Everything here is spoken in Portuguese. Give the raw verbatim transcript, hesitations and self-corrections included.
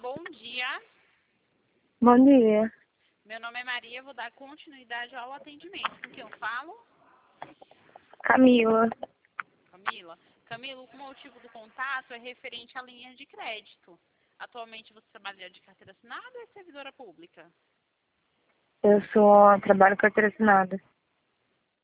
Bom dia, Bom dia, meu nome é Maria, vou dar continuidade ao atendimento. Com quem eu falo? Camila. Camila. Camila, o motivo do contato é referente à linha de crédito. Atualmente você trabalha de carteira assinada ou é servidora pública? Eu sou trabalho carteira assinada.